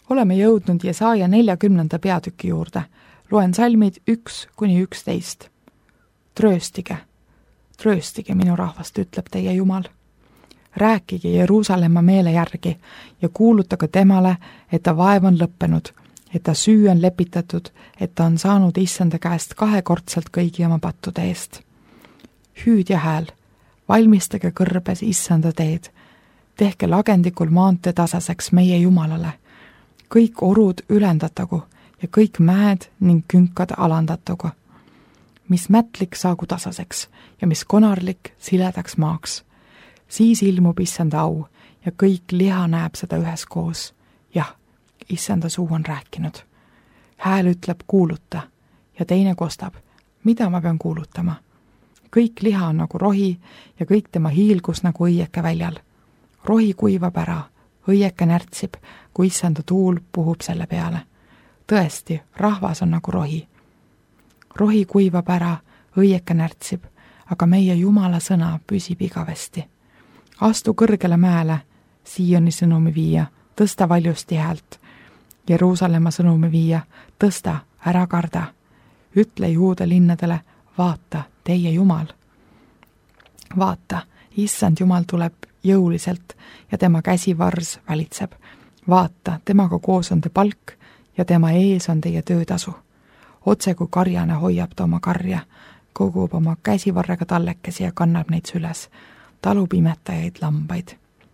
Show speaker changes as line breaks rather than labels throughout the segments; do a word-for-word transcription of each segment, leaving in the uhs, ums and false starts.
Oleme jõudnud Jesaja neljakümnenda peatüki juurde. Loen salmid üks kuni üksteist. Trööstige, trööstige minu rahvast, ütleb teie Jumal. Rääkige Jeruusalemma meele järgi ja kuulutage temale, et ta vaev on lõppenud, et ta süü on lepitatud, et ta on saanud issanda käest kahekordselt kõigi oma pattude eest. Hüüd ja hääl, valmistage kõrbes issanda teed, tehke lagendikul maantee tasaseks meie Jumalale. Kõik orud ülendatagu ja kõik mäed ning künkad alandatagu. Mis mätlik saagu tasaseks ja mis konarlik siledaks maaks. Siis ilmub issanda au ja kõik liha näeb seda üheskoos. Jah, issanda suu on rääkinud. Hääl ütleb kuuluta ja teine kostab, mida ma pean kuulutama. Kõik liha on nagu rohi ja kõik tema hiilgus nagu õieke väljal. Rohi kuivab ära, õieke närtsib, kui issanda tuul puhub selle peale. Tõesti, rahvas on nagu rohi. Rohi kuivab ära, õieke närtsib, aga meie Jumala sõna püsib igavesti. Astu kõrgele mäele, Sioni sõnumi viia, tõsta valjusti häält. Jeruusalemma sõnumi viia, tõsta, ära karda. Ütle Juuda linnadele, vaata, teie Jumal. Vaata, issand Jumal tuleb jõuliselt ja tema käsivars valitseb. Vaata, temaga koos on te palk ja tema ees on teie töötasu. Otse kui karjane hoiab ta oma karja, kogub oma käsivarrega tallekesi ja kannab neid süles, talub imetajaid lambaid.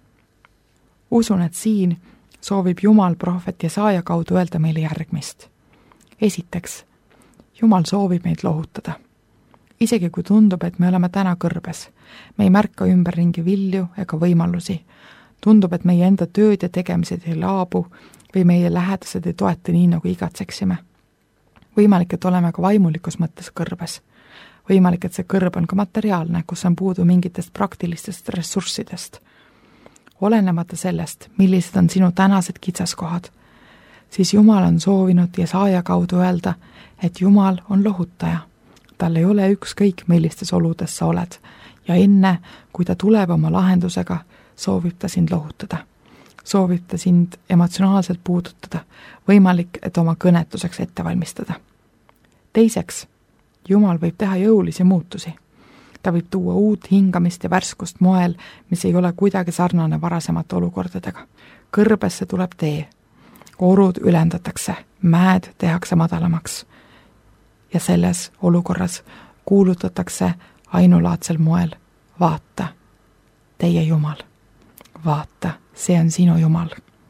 Usun, et siin soovib Jumal prohvet Jesaja kaudu öelda meile järgmist. Esiteks, Jumal soovib meid lohutada. Isegi kui tundub, et me oleme täna kõrbes, me ei märka ümberringi vilju ega võimalusi. Tundub, et meie enda tööd ja tegemised ei laabu või meie lähedased ei toeta nii, nagu igatseksime. Võimalik, et oleme ka vaimulikus mõttes kõrbes. Võimalik, et see kõrb on ka materiaalne, kus on puudu mingitest praktilistest ressurssidest. Olenemata sellest, millised on sinu tänased kitsaskohad, siis Jumal on soovinud Jesaja kaudu öelda, et Jumal on lohutaja. Tal ei ole ükskõik, millistes oludes sa oled ja enne, kui ta tuleb oma lahendusega, soovib ta sind lohutada. Soovib ta sind emotsionaalselt puudutada, võimalik, et oma kõnetuseks ette valmistada. Teiseks, Jumal võib teha jõulisi muutusi. Ta võib tuua uut hingamist ja värskust moel, mis ei ole kuidagi sarnane varasemate olukordadega. Kõrbesse tuleb tee. Orud ülendatakse, mäed tehakse madalamaks. Ja selles olukorras kuulutatakse ainulaadsel moel, vaata, teie Jumal. Vaata, see on sinu Jumal.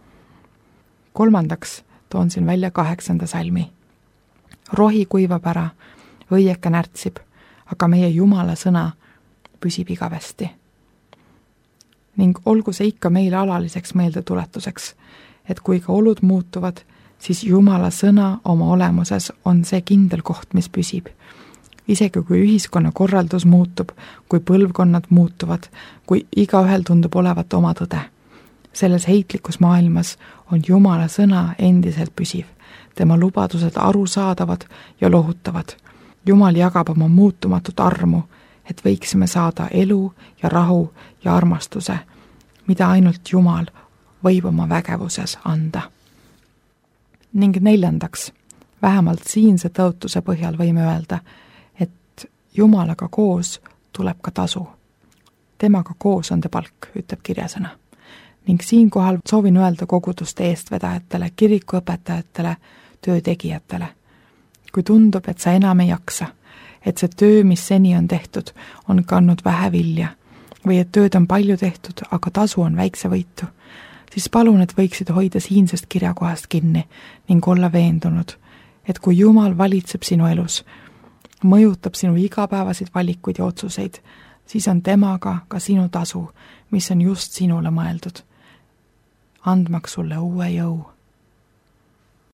Kolmandaks toon siin välja kaheksanda salmi. Rohi kuivab ära, õieke närtsib, aga meie Jumala sõna püsib igavesti. Ning olgu see ikka meile alaliseks meeldetuletuseks, et kui ka olud muutuvad, siis Jumala sõna oma olemuses on see kindel koht, mis püsib. Isegi kui ühiskonna korraldus muutub, kui põlvkonnad muutuvad, kui igaühel tundub olevat oma tõde. Selles heitlikus maailmas on Jumala sõna endiselt püsiv, tema lubadused arusaadavad ja lohutavad. Jumal jagab oma muutumatut armu, et võiksime saada elu ja rahu ja armastuse, mida ainult Jumal võib oma vägevuses anda. Ning neljandaks, vähemalt siinse tõotuse põhjal võime öelda, et Jumalaga koos tuleb ka tasu. Temaga koos on te palk, ütleb kirjasõna. Ning siinkohal soovin öelda koguduste eestvedajatele, kirikuõpetajatele, töötegijatele. Kui tundub, et sa enam ei jaksa, et see töö, mis seni on tehtud, on kandnud vähe vilja või et tööd on palju tehtud, aga tasu on väikse võitu, siis palun, et võiksid hoida siinsest kirjakohast kinni ning olla veendunud, et kui Jumal valitseb sinu elus, mõjutab sinu igapäevasid valikuid ja otsuseid, siis on temaga ka sinu tasu, mis on just sinule mõeldud, andmaks sulle uue jõu.